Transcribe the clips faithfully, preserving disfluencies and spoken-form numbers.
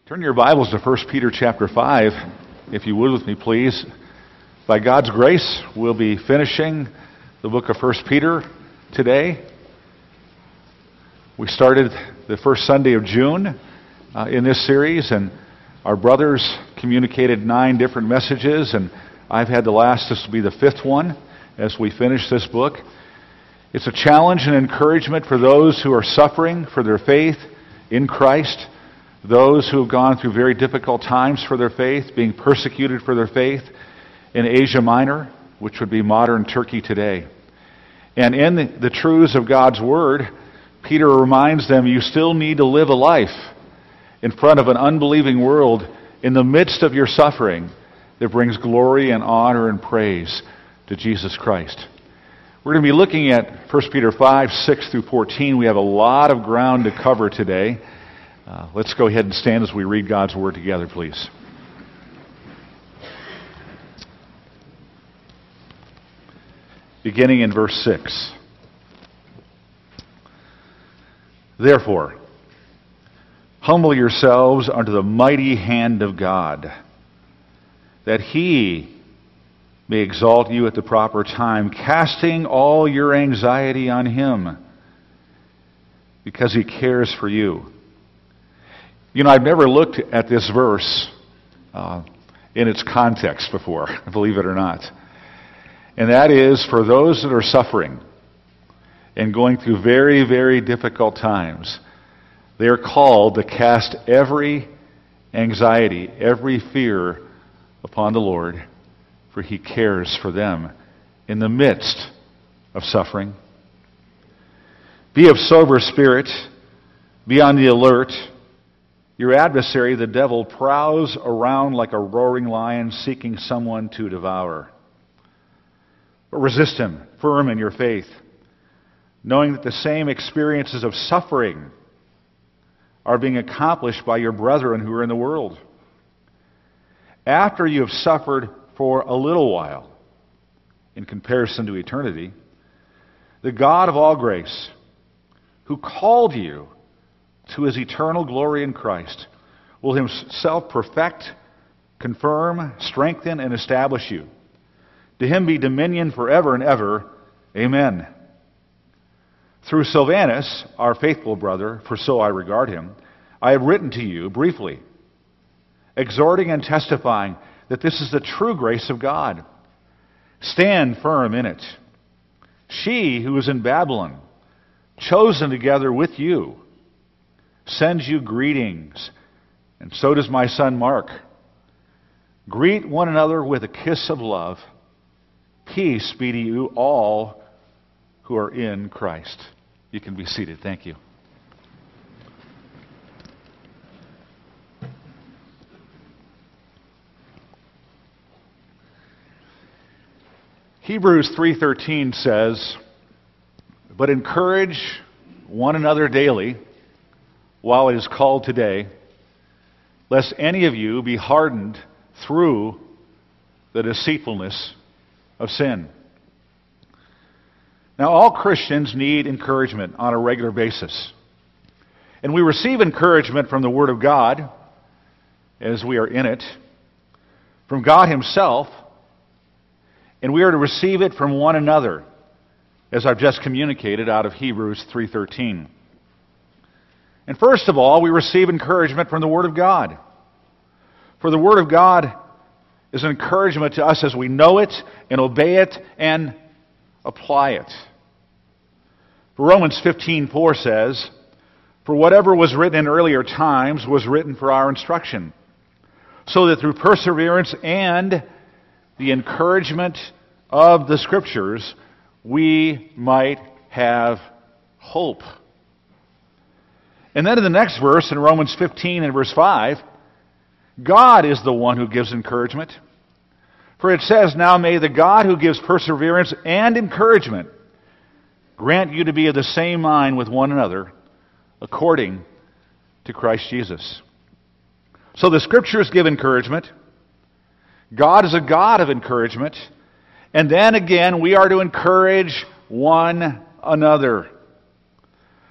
Turn your Bibles to First Peter chapter five, if you would with me, please. By God's grace, we'll be finishing the book of First Peter today. We started the first Sunday of June uh, in this series, and our brothers communicated nine different messages, and I've had the last, this will be the fifth one as we finish this book. It's a challenge and encouragement for those who are suffering for their faith in Christ, those who have gone through very difficult times for their faith, being persecuted for their faith in Asia Minor, which would be modern Turkey today. And in the, the truths of God's Word, Peter reminds them you still need to live a life in front of an unbelieving world in the midst of your suffering that brings glory and honor and praise to Jesus Christ. We're going to be looking at First Peter five, six through fourteen. We have a lot of ground to cover today. Uh, let's go ahead and stand as we read God's Word together, please. Beginning in verse six. Therefore, humble yourselves under the mighty hand of God, that He may exalt you at the proper time, casting all your anxiety on Him, because He cares for you. You know, I've never looked at this verse uh, in its context before, believe it or not. And that is, for those that are suffering and going through very, very difficult times, they are called to cast every anxiety, every fear upon the Lord, for He cares for them in the midst of suffering. Be of sober spirit, be on the alert. Your adversary, the devil, prowls around like a roaring lion seeking someone to devour. But resist him, firm in your faith, knowing that the same experiences of suffering are being accomplished by your brethren who are in the world. After you have suffered for a little while, in comparison to eternity, the God of all grace, who called you to His eternal glory in Christ, will Himself perfect, confirm, strengthen, and establish you. To Him be dominion forever and ever. Amen. Through Silvanus, our faithful brother, for so I regard him, I have written to you briefly, exhorting and testifying that this is the true grace of God. Stand firm in it. She who is in Babylon, chosen together with you, sends you greetings, and so does my son Mark. Greet one another with a kiss of love. Peace be to you all who are in Christ. You can be seated. Thank you. Hebrews three thirteen says, "But encourage one another daily, while it is called today, lest any of you be hardened through the deceitfulness of sin." Now, all Christians need encouragement on a regular basis. And we receive encouragement from the Word of God, as we are in it, from God Himself, and we are to receive it from one another, as I've just communicated out of Hebrews three thirteen. And first of all, we receive encouragement from the Word of God. For the Word of God is an encouragement to us as we know it and obey it and apply it. For Romans fifteen four says, "For whatever was written in earlier times was written for our instruction, so that through perseverance and the encouragement of the Scriptures we might have hope." And then in the next verse, in Romans fifteen and verse five, God is the one who gives encouragement. For it says, "Now may the God who gives perseverance and encouragement grant you to be of the same mind with one another, according to Christ Jesus." So the Scriptures give encouragement. God is a God of encouragement. And then again, we are to encourage one another.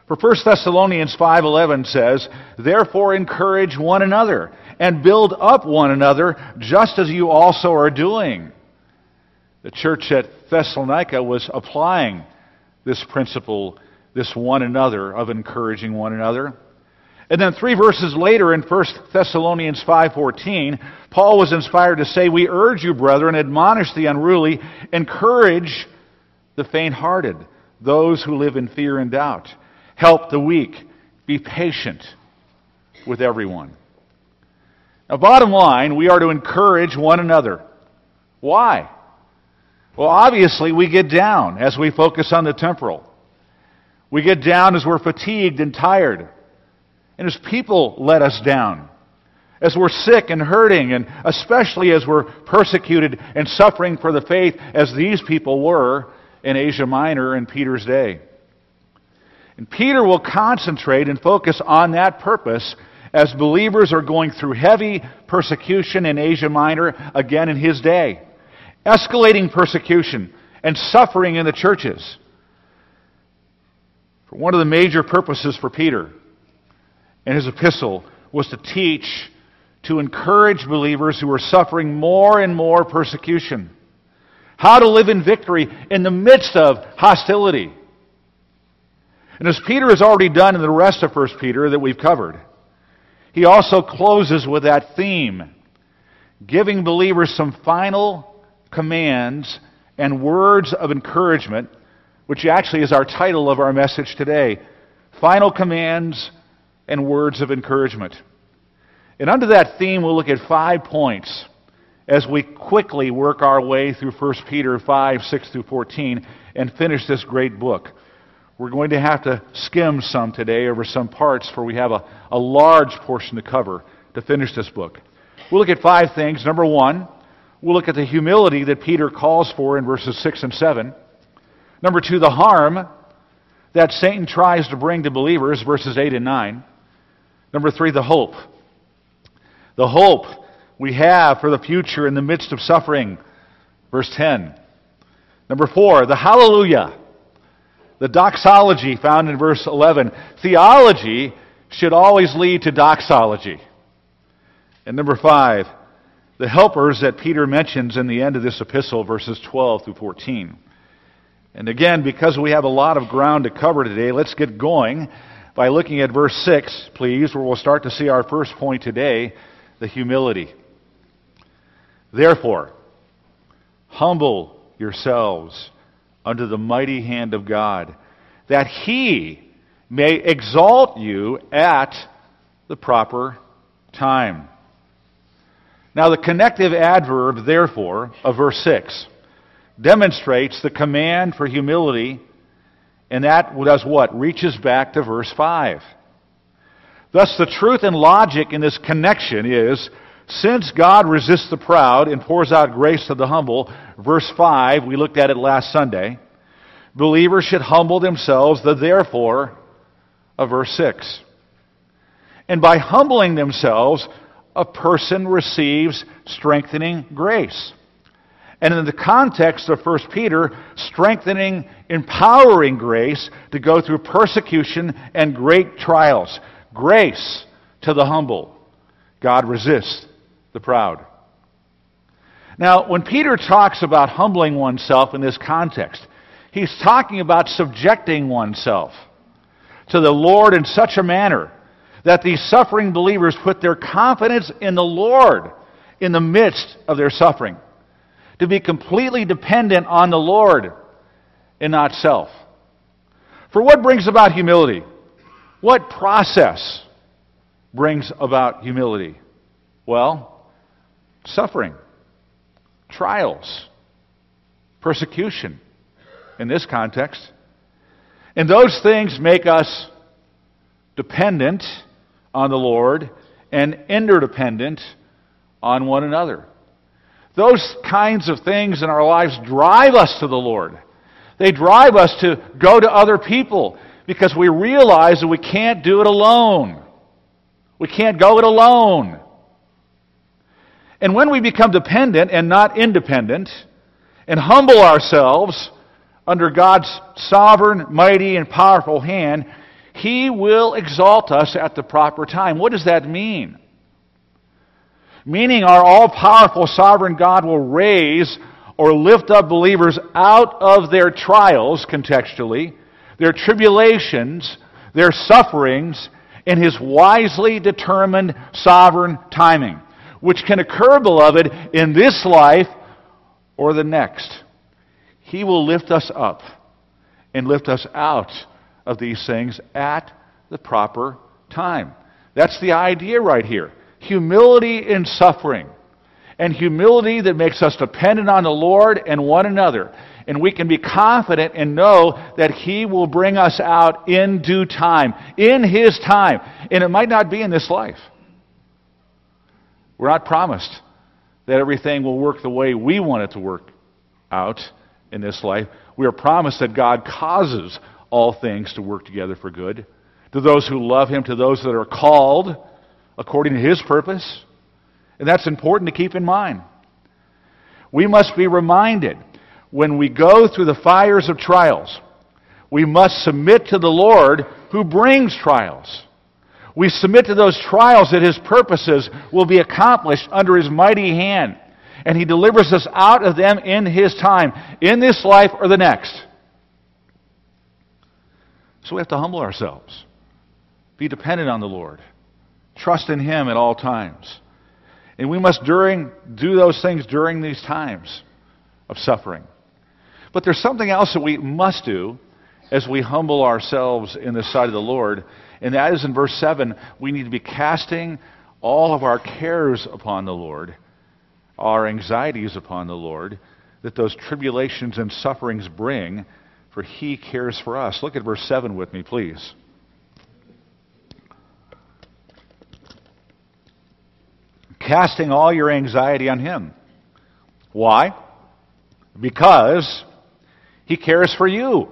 For First Thessalonians five eleven says, "Therefore encourage one another and build up one another, just as you also are doing." The church at Thessalonica was applying this principle, this one another, of encouraging one another. And then three verses later in First Thessalonians five fourteen, Paul was inspired to say, "We urge you, brethren, admonish the unruly, encourage the faint-hearted, those who live in fear and doubt. Help the weak, be patient with everyone." Now, bottom line, we are to encourage one another. Why? Well, obviously, we get down as we focus on the temporal. We get down as we're fatigued and tired. And as people let us down. As we're sick and hurting, and especially as we're persecuted and suffering for the faith, as these people were in Asia Minor in Peter's day. And Peter will concentrate and focus on that purpose as believers are going through heavy persecution in Asia Minor again in his day. Escalating persecution and suffering in the churches. One of the major purposes for Peter in his epistle was to teach, to encourage believers who were suffering more and more persecution. How to live in victory in the midst of hostility. And as Peter has already done in the rest of First Peter that we've covered, he also closes with that theme, giving believers some final commands and words of encouragement, which actually is our title of our message today. Final commands and words of encouragement. And under that theme, we'll look at five points as we quickly work our way through First Peter five, six through fourteen, and finish this great book. We're going to have to skim some today over some parts, for we have a, a large portion to cover to finish this book. We'll look at five things. Number one, we'll look at the humility that Peter calls for in verses six and seven. Number two, the harm that Satan tries to bring to believers, verses eight and nine. Number three, the hope. The hope we have for the future in the midst of suffering, verse ten. Number four, the hallelujah. The doxology found in verse eleven. Theology should always lead to doxology. And number five, the helpers that Peter mentions in the end of this epistle, verses twelve through fourteen. And again, because we have a lot of ground to cover today, let's get going by looking at verse six, please, where we'll start to see our first point today, the humility. Therefore, humble yourselves under the mighty hand of God, that He may exalt you at the proper time. Now, the connective adverb, therefore, of verse six demonstrates the command for humility, and that does what? Reaches back to verse five. Thus, the truth and logic in this connection is, since God resists the proud and pours out grace to the humble, verse five, we looked at it last Sunday, believers should humble themselves, the therefore of verse six. And by humbling themselves, a person receives strengthening grace. And in the context of First Peter, strengthening, empowering grace to go through persecution and great trials. Grace to the humble. God resists the proud. Now, when Peter talks about humbling oneself in this context, he's talking about subjecting oneself to the Lord in such a manner that these suffering believers put their confidence in the Lord in the midst of their suffering. To be completely dependent on the Lord and not self. For what brings about humility? What process brings about humility? Well, suffering, trials, persecution in this context. And those things make us dependent on the Lord and interdependent on one another. Those kinds of things in our lives drive us to the Lord. They drive us to go to other people because we realize that we can't do it alone. We can't go it alone. And when we become dependent and not independent and humble ourselves under God's sovereign, mighty, and powerful hand, He will exalt us at the proper time. What does that mean? Meaning our all-powerful sovereign God will raise or lift up believers out of their trials, contextually, their tribulations, their sufferings, in His wisely determined sovereign timing, which can occur, beloved, in this life or the next. He will lift us up and lift us out of these things at the proper time. That's the idea right here. Humility in suffering, and humility that makes us dependent on the Lord and one another. And we can be confident and know that He will bring us out in due time, in His time. And it might not be in this life. We're not promised that everything will work the way we want it to work out in this life. We are promised that God causes all things to work together for good, to those who love Him, to those that are called according to His purpose. And that's important to keep in mind. We must be reminded when we go through the fires of trials, we must submit to the Lord who brings trials. We submit to those trials that His purposes will be accomplished under His mighty hand. And He delivers us out of them in His time, in this life or the next. So we have to humble ourselves, be dependent on the Lord, trust in Him at all times. And we must during do those things during these times of suffering. But there's something else that we must do as we humble ourselves in the sight of the Lord, and that is in verse seven, we need to be casting all of our cares upon the Lord, our anxieties upon the Lord, that those tribulations and sufferings bring, for He cares for us. Look at verse seven with me, please. Casting all your anxiety on Him. Why? Because He cares for you.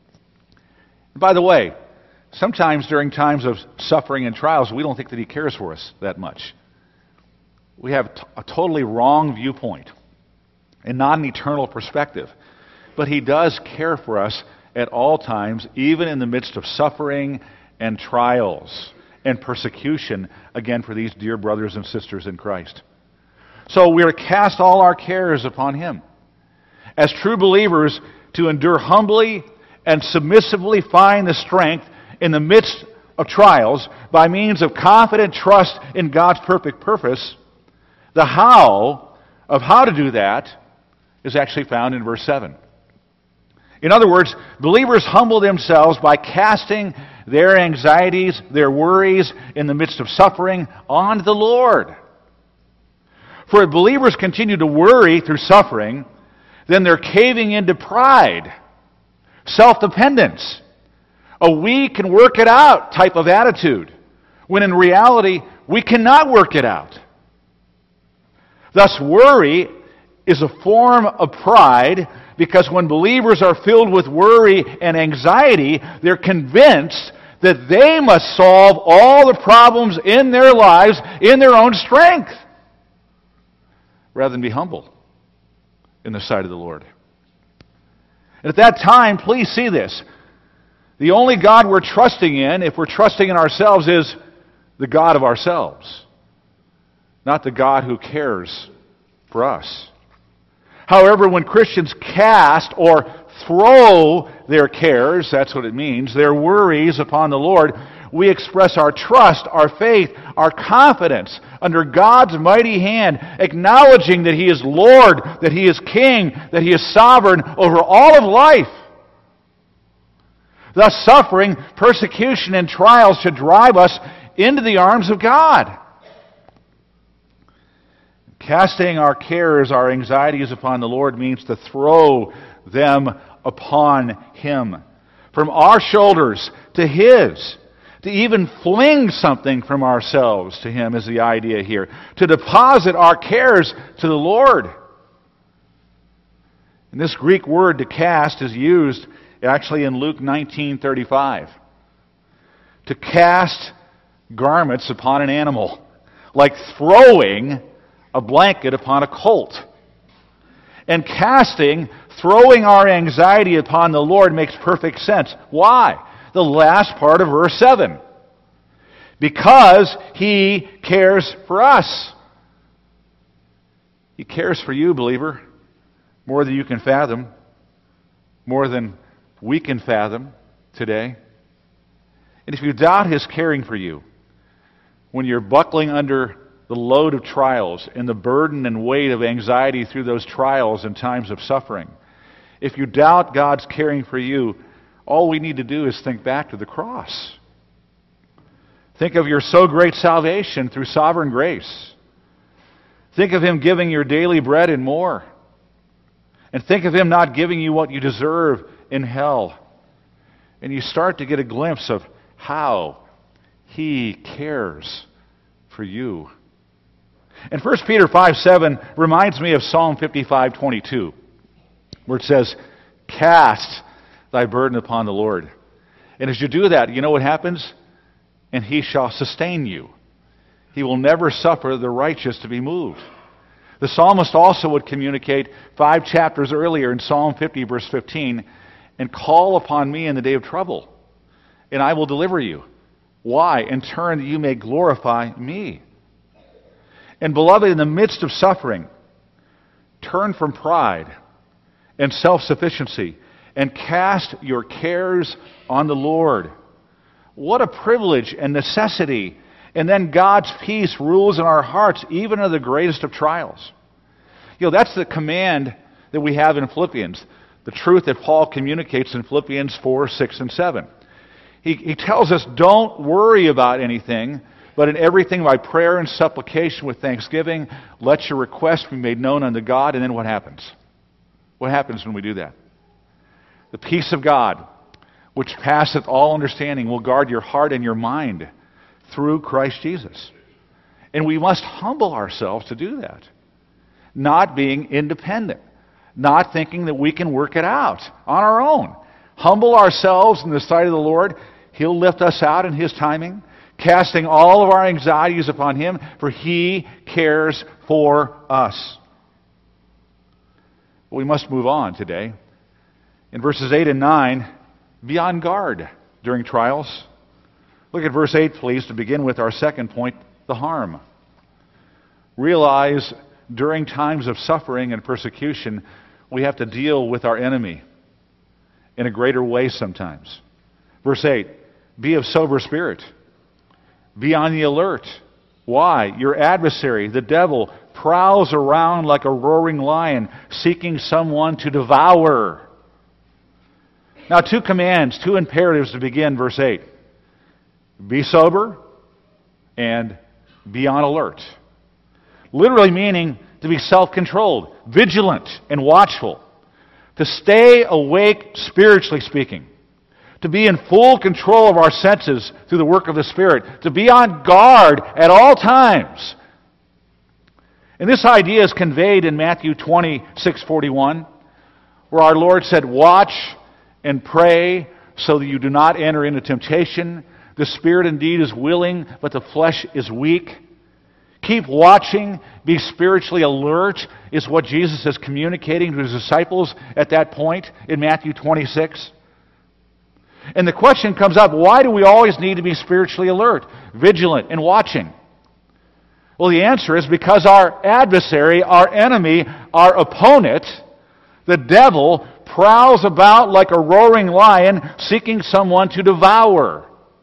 And by the way, sometimes during times of suffering and trials, we don't think that He cares for us that much. We have a totally wrong viewpoint and not an eternal perspective. But He does care for us at all times, even in the midst of suffering and trials and persecution, again, for these dear brothers and sisters in Christ. So we are to cast all our cares upon Him. As true believers, to endure humbly and submissively find the strength in the midst of trials by means of confident trust in God's perfect purpose. The how of how to do that is actually found in verse seven. In other words, believers humble themselves by casting their anxieties, their worries in the midst of suffering on the Lord. For if believers continue to worry through suffering, then they're caving into pride, self-dependence, a we can work it out type of attitude, when in reality we cannot work it out. Thus, worry is a form of pride, because when believers are filled with worry and anxiety, they're convinced that they must solve all the problems in their lives in their own strength, rather than be humble in the sight of the Lord. And at that time, please see this. The only God we're trusting in, if we're trusting in ourselves, is the God of ourselves, not the God who cares for us. However, when Christians cast or throw their cares, that's what it means, their worries upon the Lord, we express our trust, our faith, our confidence under God's mighty hand, acknowledging that He is Lord, that He is King, that He is sovereign over all of life. Thus, suffering, persecution, and trials should drive us into the arms of God. Casting our cares, our anxieties upon the Lord means to throw them upon Him. From our shoulders to His. To even fling something from ourselves to Him is the idea here. To deposit our cares to the Lord. And this Greek word to cast is used actually in Luke nineteen thirty-five. To cast garments upon an animal. Like throwing a blanket upon a colt. And casting, throwing our anxiety upon the Lord makes perfect sense. Why? The the last part of verse seven. Because He cares for us. He cares for you, believer, more than you can fathom, more than we can fathom today. And if you doubt His caring for you, when you're buckling under the load of trials and the burden and weight of anxiety through those trials and times of suffering, if you doubt God's caring for you, all we need to do is think back to the cross. Think of your so great salvation through sovereign grace. Think of Him giving your daily bread and more. And think of Him not giving you what you deserve in hell. And you start to get a glimpse of how He cares for you. And First Peter five seven reminds me of Psalm fifty-five twenty-two, where it says, "Cast thy burden upon the Lord." And as you do that, you know what happens? "And He shall sustain you. He will never suffer the righteous to be moved." The psalmist also would communicate five chapters earlier in Psalm fifty, verse fifteen, "And call upon me in the day of trouble, and I will deliver you." Why? "In turn that you may glorify me." And beloved, in the midst of suffering, turn from pride and self-sufficiency and cast your cares on the Lord. What a privilege and necessity. And then God's peace rules in our hearts, even in the greatest of trials. You know, that's the command that we have in Philippians, the truth that Paul communicates in Philippians four, six, and seven. He, he tells us, don't worry about anything, but in everything by prayer and supplication with thanksgiving, let your requests be made known unto God. And then what happens? What happens when we do that? The peace of God, which passeth all understanding, will guard your heart and your mind through Christ Jesus. And we must humble ourselves to do that. Not being independent. Not thinking that we can work it out on our own. Humble ourselves in the sight of the Lord. He'll lift us out in His timing. Casting all of our anxieties upon Him, for He cares for us. We must move on today. In verses eight and nine, be on guard during trials. Look at verse eight, please, to begin with our second point, the harm. Realize during times of suffering and persecution, we have to deal with our enemy in a greater way sometimes. Verse eight, be of sober spirit. Be on the alert. Why? Your adversary, the devil, prowls around like a roaring lion, seeking someone to devour. Now, two commands, two imperatives to begin verse eight. Be sober and be on alert. Literally meaning to be self-controlled, vigilant, and watchful. To stay awake, spiritually speaking. To be in full control of our senses through the work of the Spirit. To be on guard at all times. And this idea is conveyed in Matthew twenty-six forty-one, where our Lord said, "Watch and pray so that you do not enter into temptation. The spirit indeed is willing, but the flesh is weak." Keep watching, be spiritually alert, is what Jesus is communicating to His disciples at that point in Matthew twenty-six. And the question comes up, why do we always need to be spiritually alert, vigilant, and watching? Well, the answer is because our adversary, our enemy, our opponent, the devil, prowls about like a roaring lion, seeking someone to devour.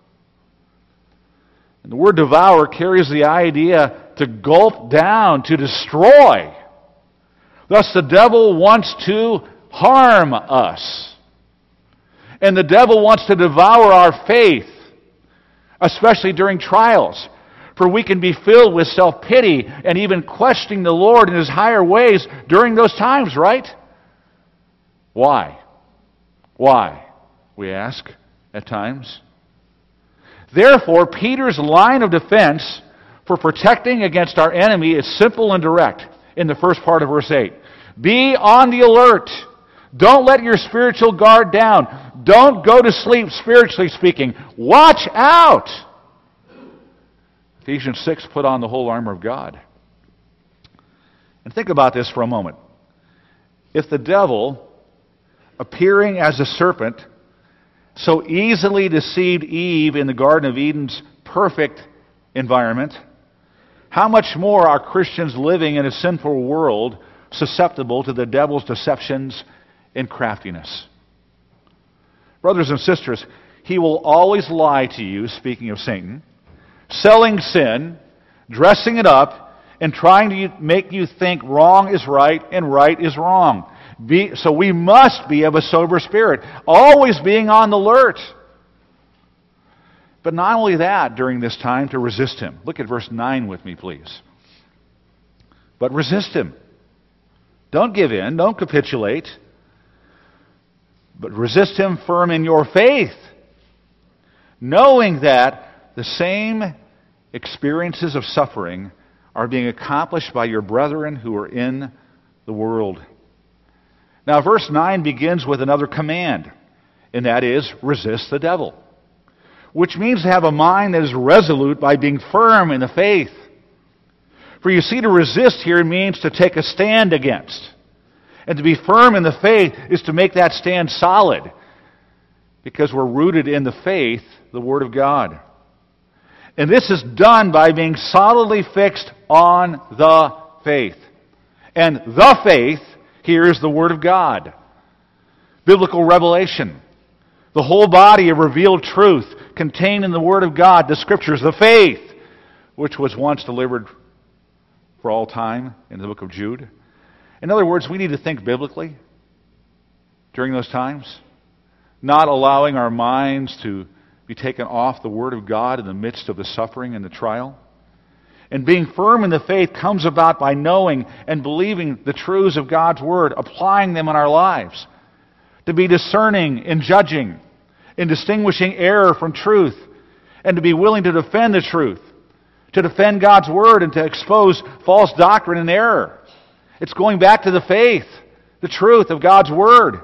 And the word devour carries the idea to gulp down, to destroy. Thus, the devil wants to harm us. And the devil wants to devour our faith, especially during trials. For we can be filled with self-pity and even questioning the Lord in His higher ways during those times, right? Why? Why, we ask at times. Therefore, Peter's line of defense for protecting against our enemy is simple and direct in the first part of verse eight. Be on the alert. Don't let your spiritual guard down. Don't go to sleep, spiritually speaking. Watch out! Ephesians six, put on the whole armor of God. And think about this for a moment. If the devil, appearing as a serpent, so easily deceived Eve in the Garden of Eden's perfect environment, how much more are Christians living in a sinful world susceptible to the devil's deceptions and craftiness? Brothers and sisters, he will always lie to you, speaking of Satan, selling sin, dressing it up, and trying to make you think wrong is right and right is wrong. Be, so we must be of a sober spirit, always being on the alert. But not only that, during this time, to resist him. Look at verse nine with me, please. But resist him. Don't give in, don't capitulate, but resist him firm in your faith, knowing that the same experiences of suffering are being accomplished by your brethren who are in the world. Now, verse nine begins with another command, and that is, resist the devil, which means to have a mind that is resolute by being firm in the faith. For you see, to resist here means to take a stand against. And to be firm in the faith is to make that stand solid, because we're rooted in the faith, the Word of God. And this is done by being solidly fixed on the faith. And the faith here is the Word of God. Biblical revelation. The whole body of revealed truth contained in the Word of God, the Scriptures, the faith, which was once delivered for all time in the book of Jude. In other words, we need to think biblically during those times, not allowing our minds to be taken off the Word of God in the midst of the suffering and the trial. And being firm in the faith comes about by knowing and believing the truths of God's Word, applying them in our lives. To be discerning in judging, in distinguishing error from truth, and to be willing to defend the truth, to defend God's Word and to expose false doctrine and error. It's going back to the faith, the truth of God's Word.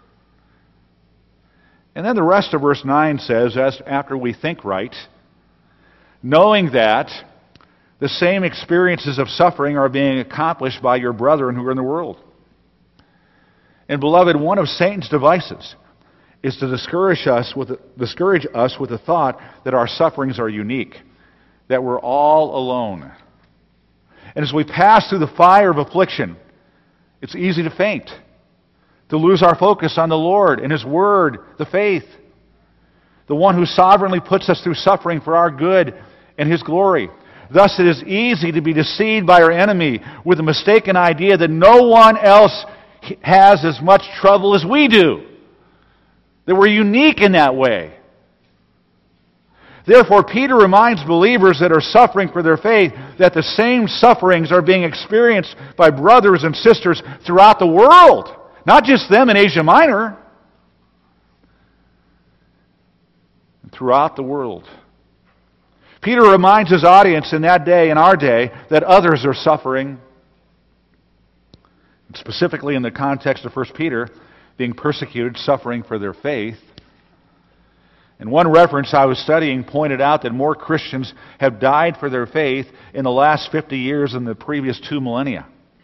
And then the rest of verse nine says, as after we think right, knowing that the same experiences of suffering are being accomplished by your brethren who are in the world. And beloved, one of Satan's devices is to discourage us with discourage us with the thought that our sufferings are unique, that we're all alone. And as we pass through the fire of affliction, it's easy to faint, to lose our focus on the Lord and His Word, the faith, the one who sovereignly puts us through suffering for our good and His glory. Thus it is easy to be deceived by our enemy with the mistaken idea that no one else has as much trouble as we do, that we're unique in that way. Therefore, Peter reminds believers that are suffering for their faith that the same sufferings are being experienced by brothers and sisters throughout the world. Not just them in Asia Minor. Throughout the world. Peter reminds his audience in that day, in our day, that others are suffering. Specifically in the context of First Peter, being persecuted, suffering for their faith. And one reference I was studying pointed out that more Christians have died for their faith in the last fifty years than the previous two millennia.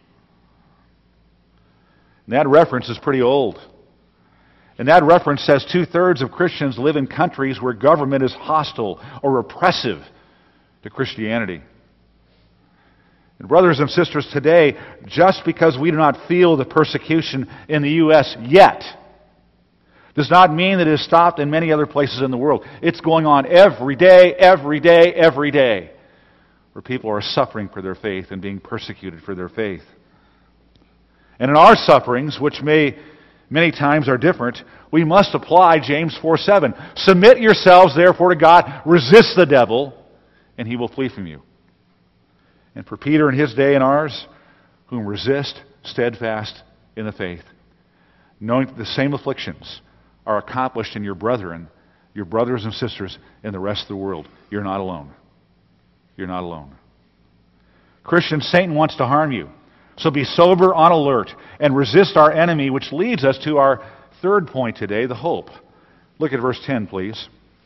And that reference is pretty old. And that reference says two-thirds of Christians live in countries where government is hostile or repressive to Christianity. And brothers and sisters, today, just because we do not feel the persecution in the U S yet, does not mean that it has stopped in many other places in the world. It's going on every day, every day, every day, where people are suffering for their faith and being persecuted for their faith. And in our sufferings, which may many times are different, we must apply James four seven. Submit yourselves, therefore, to God. Resist the devil, and he will flee from you. And for Peter in his day and ours, whom resist steadfast in the faith, knowing that the same afflictions are accomplished in your brethren, your brothers and sisters in the rest of the world. You're not alone. You're not alone. Christian, Satan wants to harm you. So be sober, on alert, and resist our enemy, which leads us to our third point today, the hope. Look at verse ten, please.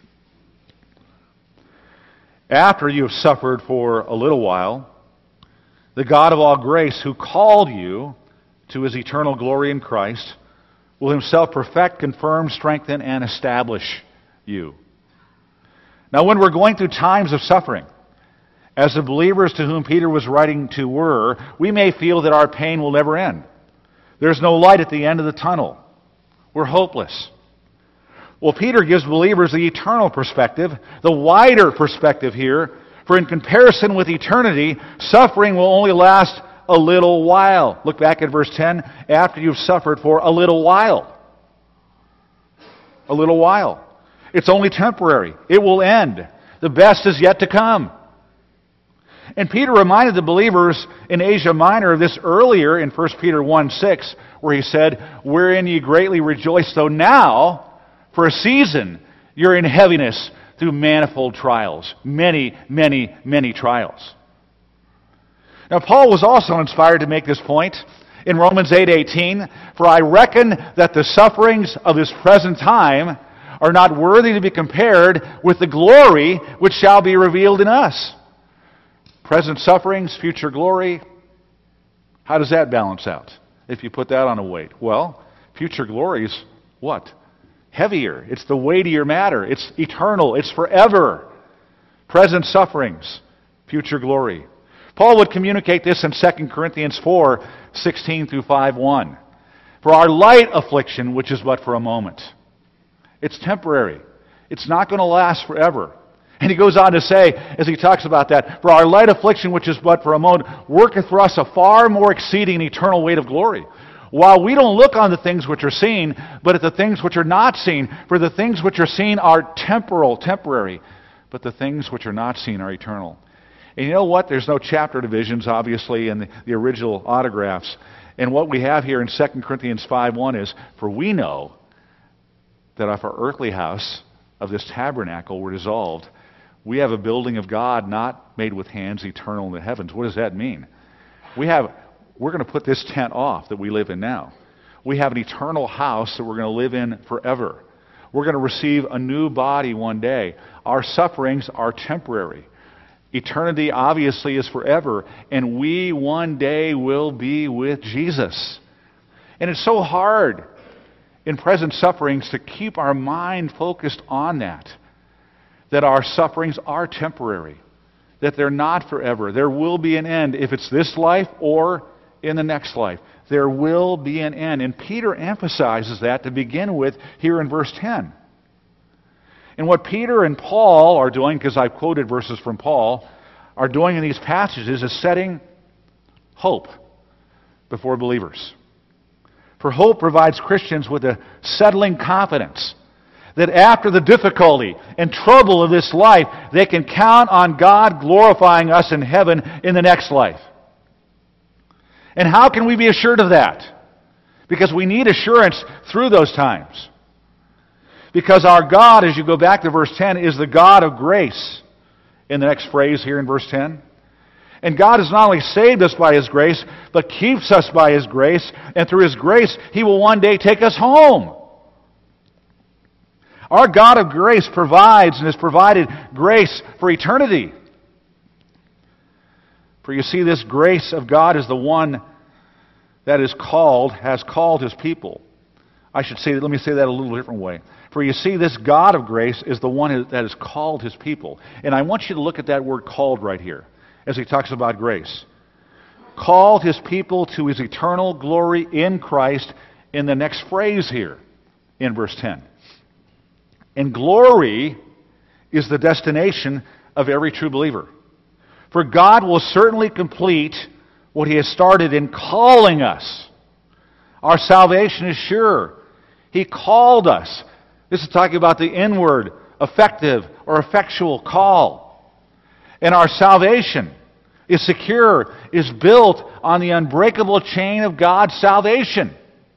After you have suffered for a little while, the God of all grace, who called you to His eternal glory in Christ, will himself perfect, confirm, strengthen, and establish you. Now, when we're going through times of suffering, as the believers to whom Peter was writing to were, we may feel that our pain will never end. There's no light at the end of the tunnel. We're hopeless. Well, Peter gives believers the eternal perspective, the wider perspective here, for in comparison with eternity, suffering will only last a little while. Look back at verse ten, after you've suffered for a little while. A little while. It's only temporary. It will end. The best is yet to come. And Peter reminded the believers in Asia Minor of this earlier in First Peter one six, where he said, wherein ye greatly rejoice, though now, for a season, you're in heaviness through manifold trials. Many, many, many trials. Now, Paul was also inspired to make this point in Romans eight eighteen, for I reckon that the sufferings of this present time are not worthy to be compared with the glory which shall be revealed in us. Present sufferings, future glory. How does that balance out if you put that on a weight? Well, future glory is what? Heavier. It's the weightier matter. It's eternal. It's forever. Present sufferings, future glory. Paul would communicate this in Second Corinthians four sixteen through five one. For our light affliction, which is but for a moment. It's temporary. It's not going to last forever. And he goes on to say, as he talks about that, for our light affliction, which is but for a moment, worketh for us a far more exceeding eternal weight of glory. While we don't look on the things which are seen, but at the things which are not seen. For the things which are seen are temporal, temporary, but the things which are not seen are eternal. And you know what? There's no chapter divisions, obviously, in the, the original autographs. And what we have here in Second Corinthians five one is, for we know that if our earthly house of this tabernacle were dissolved, we have a building of God not made with hands, eternal in the heavens. What does that mean? We have, we're going to put this tent off that we live in now. We have an eternal house that we're going to live in forever. We're going to receive a new body one day. Our sufferings are temporary. Eternity obviously is forever, and we one day will be with Jesus. And it's so hard in present sufferings to keep our mind focused on that. That our sufferings are temporary, that they're not forever. There will be an end if it's this life or in the next life. There will be an end. And Peter emphasizes that to begin with here in verse ten. And what Peter and Paul are doing, because I've quoted verses from Paul, are doing in these passages is setting hope before believers. For hope provides Christians with a settling confidence that after the difficulty and trouble of this life, they can count on God glorifying us in heaven in the next life. And how can we be assured of that? Because we need assurance through those times. Because our God, as you go back to verse ten, is the God of grace. In the next phrase here in verse ten. And God has not only saved us by His grace, but keeps us by His grace. And through His grace, He will one day take us home. Our God of grace provides and has provided grace for eternity. For you see, this grace of God is the one that is called, has called His people. I should say, let me say that a little different way. For you see, this God of grace is the one that has called His people. And I want you to look at that word called right here, as he talks about grace. Called His people to His eternal glory in Christ in the next phrase here in verse ten. And glory is the destination of every true believer. For God will certainly complete what He has started in calling us. Our salvation is sure. He called us. This is talking about the inward, effective, or effectual call. And our salvation is secure, is built on the unbreakable chain of God's salvation.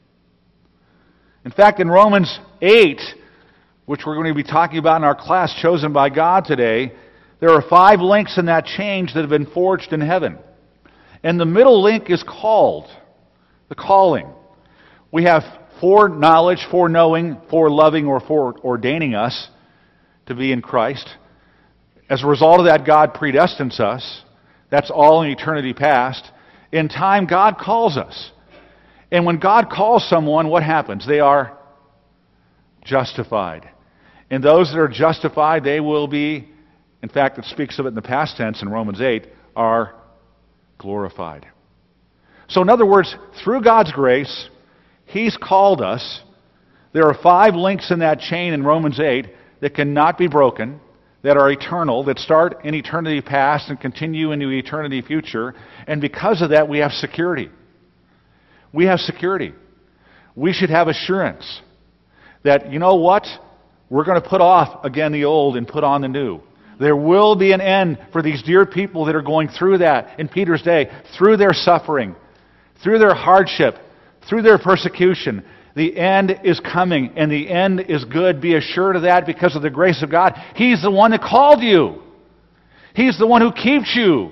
In fact, in Romans eight, which we're going to be talking about in our class chosen by God today, there are five links in that chain that have been forged in heaven. And the middle link is called, the calling. We have foreknowledge, foreknowing, foreloving, or foreordaining us to be in Christ. As a result of that, God predestines us. That's all in eternity past. In time, God calls us. And when God calls someone, what happens? They are justified. And those that are justified, they will be, in fact, it speaks of it in the past tense in Romans eight, are glorified. So in other words, through God's grace, He's called us. There are five links in that chain in Romans eight that cannot be broken, that are eternal, that start in eternity past and continue into eternity future. And because of that, we have security. We have security. We should have assurance that, you know what? We're going to put off again the old and put on the new. There will be an end for these dear people that are going through that in Peter's day, through their suffering, through their hardship, through their persecution. The end is coming, and the end is good. Be assured of that because of the grace of God. He's the one that called you. He's the one who keeps you.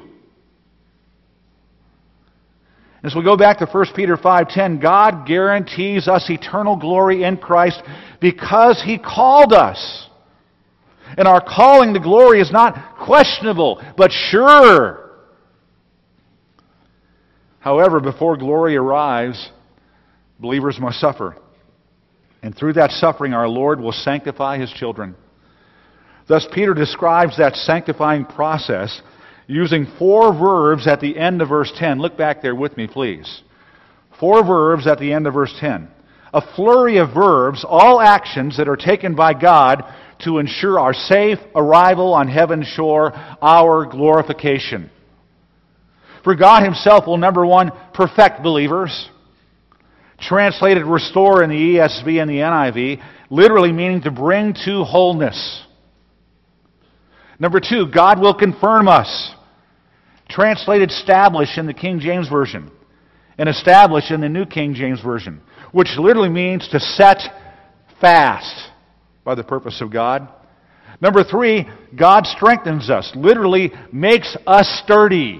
As we go back to First Peter five ten, God guarantees us eternal glory in Christ because He called us. And our calling to glory is not questionable, but sure. However, before glory arrives, believers must suffer. And through that suffering, our Lord will sanctify His children. Thus, Peter describes that sanctifying process using four verbs at the end of verse ten. Look back there with me, please. Four verbs at the end of verse ten. A flurry of verbs, all actions that are taken by God to ensure our safe arrival on heaven's shore, our glorification. For God Himself will, number one, perfect believers. Translated restore in the E S V and the N I V, literally meaning to bring to wholeness. Number two, God will confirm us. Translated establish in the King James Version and establish in the New King James Version, which literally means to set fast by the purpose of God. Number three, God strengthens us, literally makes us sturdy.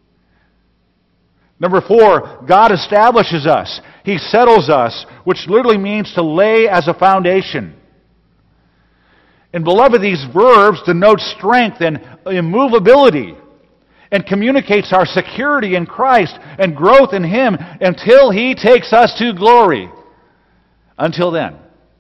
Number four, God establishes us. He settles us, which literally means to lay as a foundation. And beloved, these verbs denote strength and immovability and communicates our security in Christ and growth in Him until He takes us to glory. Until then.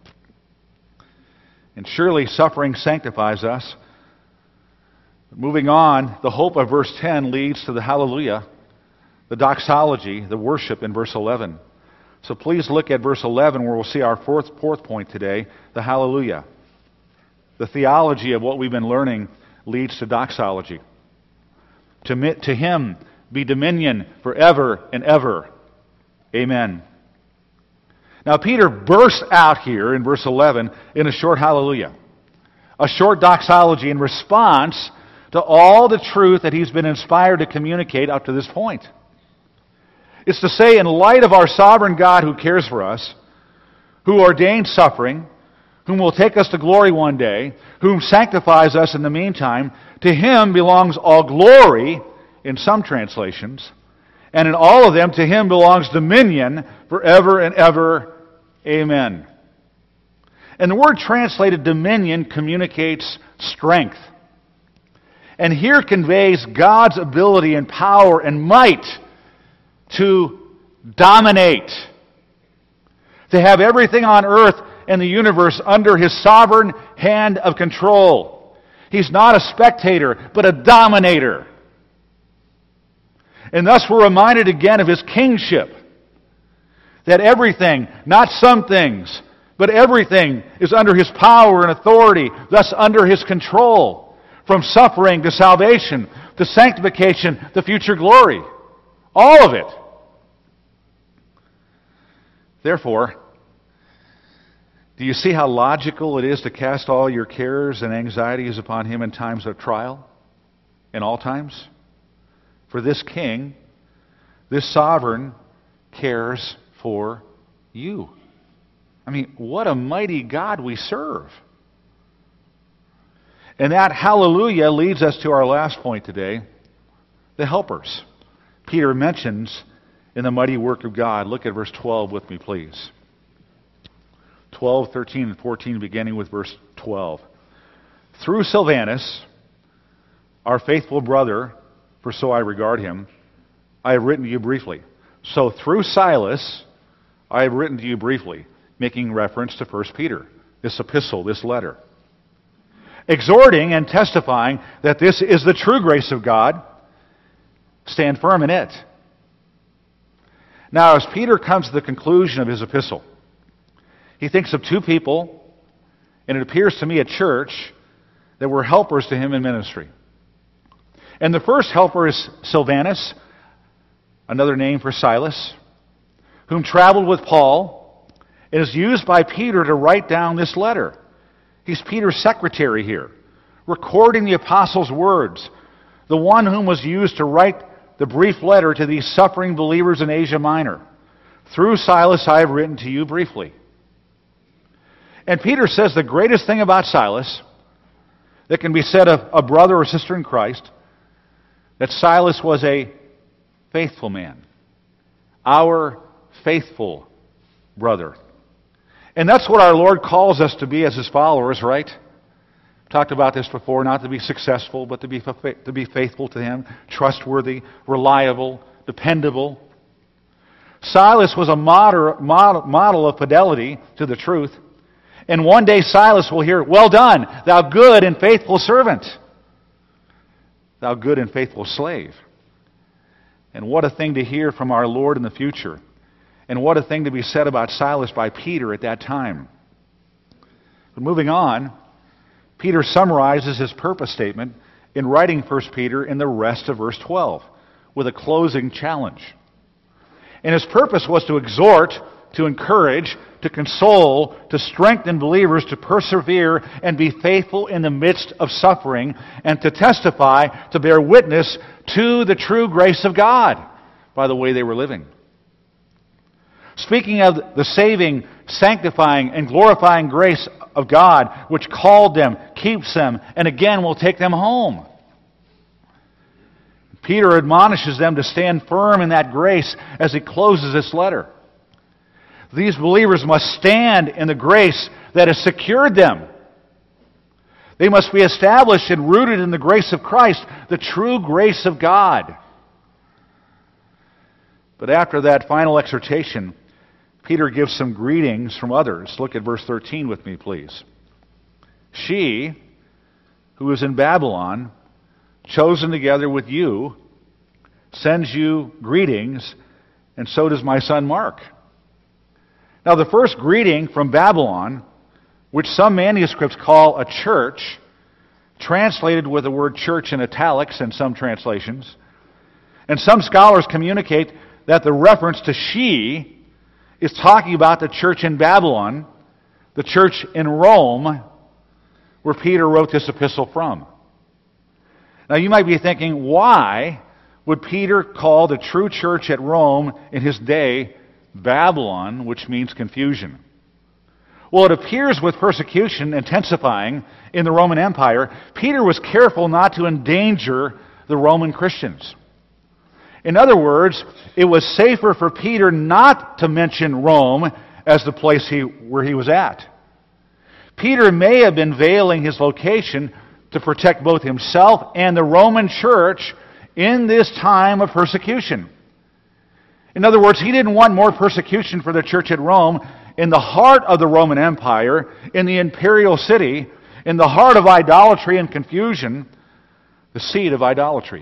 And surely suffering sanctifies us. Moving on, the hope of verse ten leads to the hallelujah, the doxology, the worship in verse eleven. So please look at verse eleven where we'll see our fourth, fourth point today, the hallelujah. The theology of what we've been learning leads to doxology. To, to Him be dominion forever and ever. Amen. Now Peter bursts out here in verse eleven in a short hallelujah. A short doxology in response to all the truth that he's been inspired to communicate up to this point. It's to say, in light of our sovereign God who cares for us, who ordains suffering, whom will take us to glory one day, whom sanctifies us in the meantime, to Him belongs all glory, in some translations, and in all of them to Him belongs dominion forever and ever. Amen. And the word translated dominion communicates strength. And here conveys God's ability and power and might to dominate, to have everything on earth and the universe under His sovereign hand of control. He's not a spectator, but a dominator. And thus we're reminded again of His kingship. That everything, not some things, but everything is under His power and authority, thus under His control. From suffering to salvation, to sanctification, to future glory. All of it. Therefore, do you see how logical it is to cast all your cares and anxieties upon Him in times of trial? In all times? For this King, this sovereign, cares for you. I mean, what a mighty God we serve. And that hallelujah leads us to our last point today, the helpers. Peter mentions in the mighty work of God. Look at verse twelve with me, please. twelve, thirteen, and fourteen, beginning with verse twelve. Through Silvanus, our faithful brother, for so I regard him, I have written to you briefly. So through Silas, I have written to you briefly, making reference to First Peter, this epistle, this letter. Exhorting and testifying that this is the true grace of God, stand firm in it. Now, as Peter comes to the conclusion of his epistle, he thinks of two people, and it appears to me a church, that were helpers to him in ministry. And the first helper is Silvanus, another name for Silas, whom traveled with Paul, and is used by Peter to write down this letter. He's Peter's secretary here, recording the apostles' words, the one whom was used to write the brief letter to these suffering believers in Asia Minor. Through Silas I have written to you briefly. And Peter says the greatest thing about Silas that can be said of a brother or sister in Christ, that Silas was a faithful man. Our faithful brother. And that's what our Lord calls us to be as His followers, right? Talked about this before, not to be successful, but to be, to be faithful to Him, trustworthy, reliable, dependable. Silas was a model, model, model of fidelity to the truth. And one day Silas will hear, "Well done, thou good and faithful servant, thou good and faithful slave." And what a thing to hear from our Lord in the future. And what a thing to be said about Silas by Peter at that time. But moving on, Peter summarizes his purpose statement in writing First Peter in the rest of verse twelve with a closing challenge. And his purpose was to exhort, to encourage, to console, to strengthen believers to persevere and be faithful in the midst of suffering, and to testify, to bear witness to the true grace of God by the way they were living. Speaking of the saving, sanctifying, and glorifying grace of God, which called them, keeps them, and again will take them home. Peter admonishes them to stand firm in that grace as he closes this letter. These believers must stand in the grace that has secured them. They must be established and rooted in the grace of Christ, the true grace of God. But after that final exhortation, Peter gives some greetings from others. Look at verse thirteen with me, please. She, who is in Babylon, chosen together with you, sends you greetings, and so does my son Mark. Now, the first greeting from Babylon, which some manuscripts call a church, translated with the word church in italics in some translations, and some scholars communicate that the reference to she is talking about the church in Babylon, the church in Rome, where Peter wrote this epistle from. Now you might be thinking, why would Peter call the true church at Rome in his day Babylon, which means confusion? Well, it appears with persecution intensifying in the Roman Empire, Peter was careful not to endanger the Roman Christians. In other words, it was safer for Peter not to mention Rome as the place he, where he was at. Peter may have been veiling his location to protect both himself and the Roman church in this time of persecution. In other words, he didn't want more persecution for the church at Rome, in the heart of the Roman Empire, in the imperial city, in the heart of idolatry and confusion, the seat of idolatry.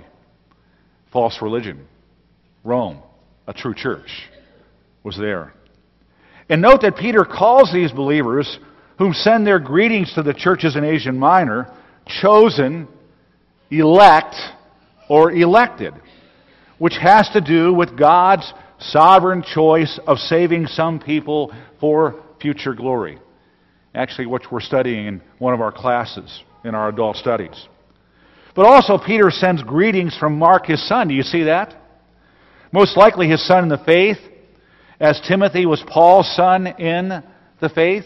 False religion. Rome, a true church, was there. And note that Peter calls these believers, whom send their greetings to the churches in Asia Minor, chosen, elect, or elected, which has to do with God's sovereign choice of saving some people for future glory. Actually, which we're studying in one of our classes in our adult studies. But also Peter sends greetings from Mark, his son. Do you see that? Most likely his son in the faith, as Timothy was Paul's son in the faith.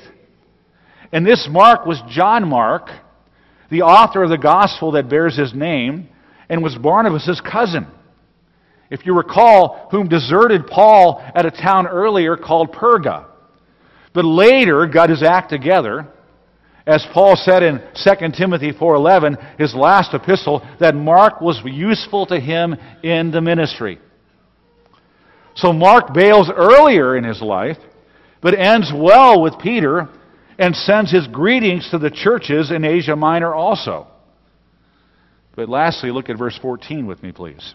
And this Mark was John Mark, the author of the gospel that bears his name, and was Barnabas' cousin. If you recall, whom deserted Paul at a town earlier called Perga, but later got his act together, as Paul said in Second Timothy four eleven, his last epistle, that Mark was useful to him in the ministry. So Mark bails earlier in his life, but ends well with Peter and sends his greetings to the churches in Asia Minor also. But lastly, look at verse fourteen with me, please.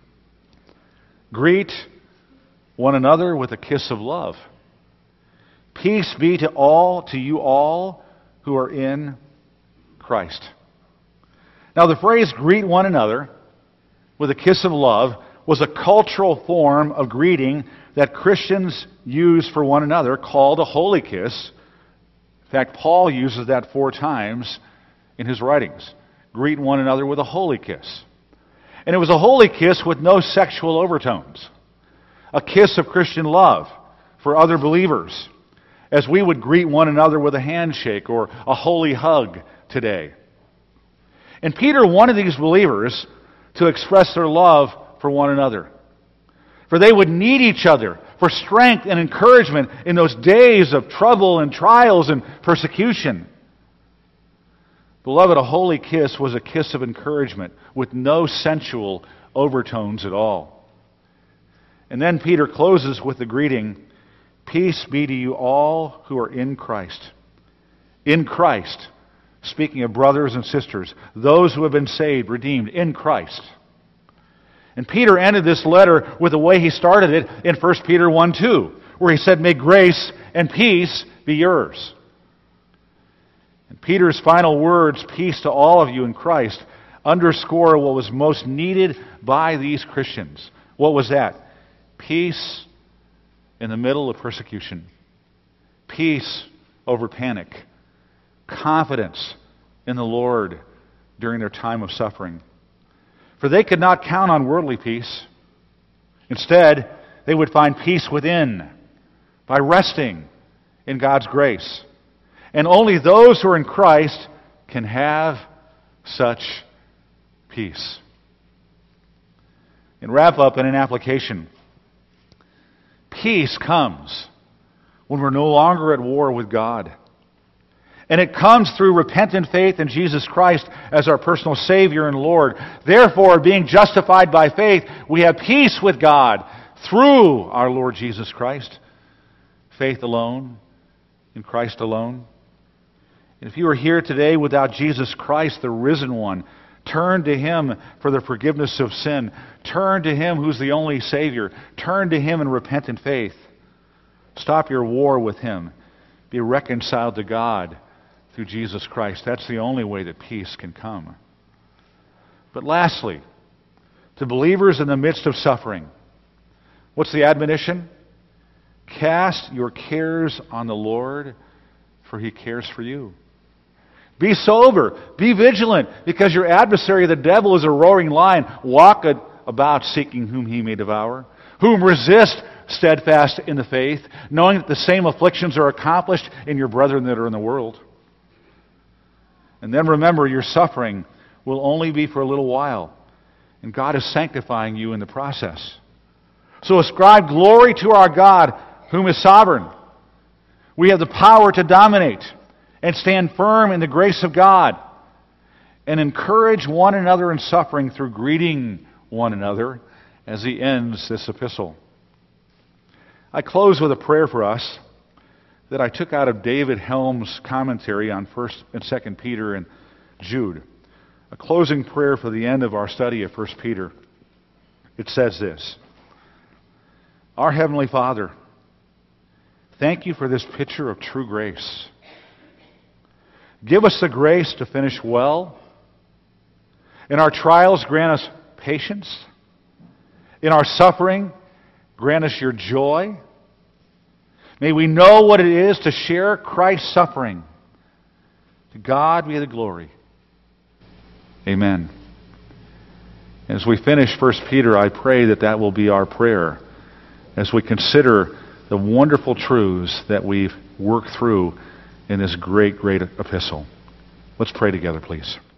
Greet one another with a kiss of love. Peace be to all, to you all who are in Christ. Now, the phrase greet one another with a kiss of love was a cultural form of greeting that Christians use for one another called a holy kiss. In fact, Paul uses that four times in his writings. Greet one another with a holy kiss. And it was a holy kiss with no sexual overtones. A kiss of Christian love for other believers, as we would greet one another with a handshake or a holy hug today. And Peter wanted these believers to express their love for one another. For they would need each other for strength and encouragement in those days of trouble and trials and persecution. Beloved, a holy kiss was a kiss of encouragement with no sensual overtones at all. And then Peter closes with the greeting, peace be to you all who are in Christ. In Christ. Speaking of brothers and sisters, those who have been saved, redeemed in Christ. And Peter ended this letter with the way he started it in First Peter one two, where he said, may grace and peace be yours. And Peter's final words, peace to all of you in Christ, underscore what was most needed by these Christians. What was that? Peace in the middle of persecution. Peace over panic. Confidence in the Lord during their time of suffering. For they could not count on worldly peace. Instead, they would find peace within by resting in God's grace. And only those who are in Christ can have such peace. In wrap up and in application, peace comes when we're no longer at war with God. And it comes through repentant faith in Jesus Christ as our personal Savior and Lord. Therefore, being justified by faith, we have peace with God through our Lord Jesus Christ. Faith alone, in Christ alone. And if you are here today without Jesus Christ, the risen one, turn to Him for the forgiveness of sin. Turn to Him who's the only Savior. Turn to Him in repentant faith. Stop your war with Him. Be reconciled to God through Jesus Christ. That's the only way that peace can come. But lastly, to believers in the midst of suffering, what's the admonition? Cast your cares on the Lord, for He cares for you. Be sober, be vigilant, because your adversary, the devil, is a roaring lion, walketh about seeking whom he may devour, whom resist steadfast in the faith, knowing that the same afflictions are accomplished in your brethren that are in the world. And then remember, your suffering will only be for a little while, and God is sanctifying you in the process. So ascribe glory to our God, whom is sovereign. We have the power to dominate and stand firm in the grace of God, and encourage one another in suffering through greeting one another as he ends this epistle. I close with a prayer for us that I took out of David Helm's commentary on First and Second Peter and Jude. A closing prayer for the end of our study of First Peter. It says this: Our Heavenly Father, thank you for this picture of true grace. Give us the grace to finish well. In our trials, grant us patience. In our suffering, grant us your joy. May we know what it is to share Christ's suffering. To God be the glory. Amen. As we finish First Peter, I pray that that will be our prayer as we consider the wonderful truths that we've worked through in this great, great epistle. Let's pray together, please.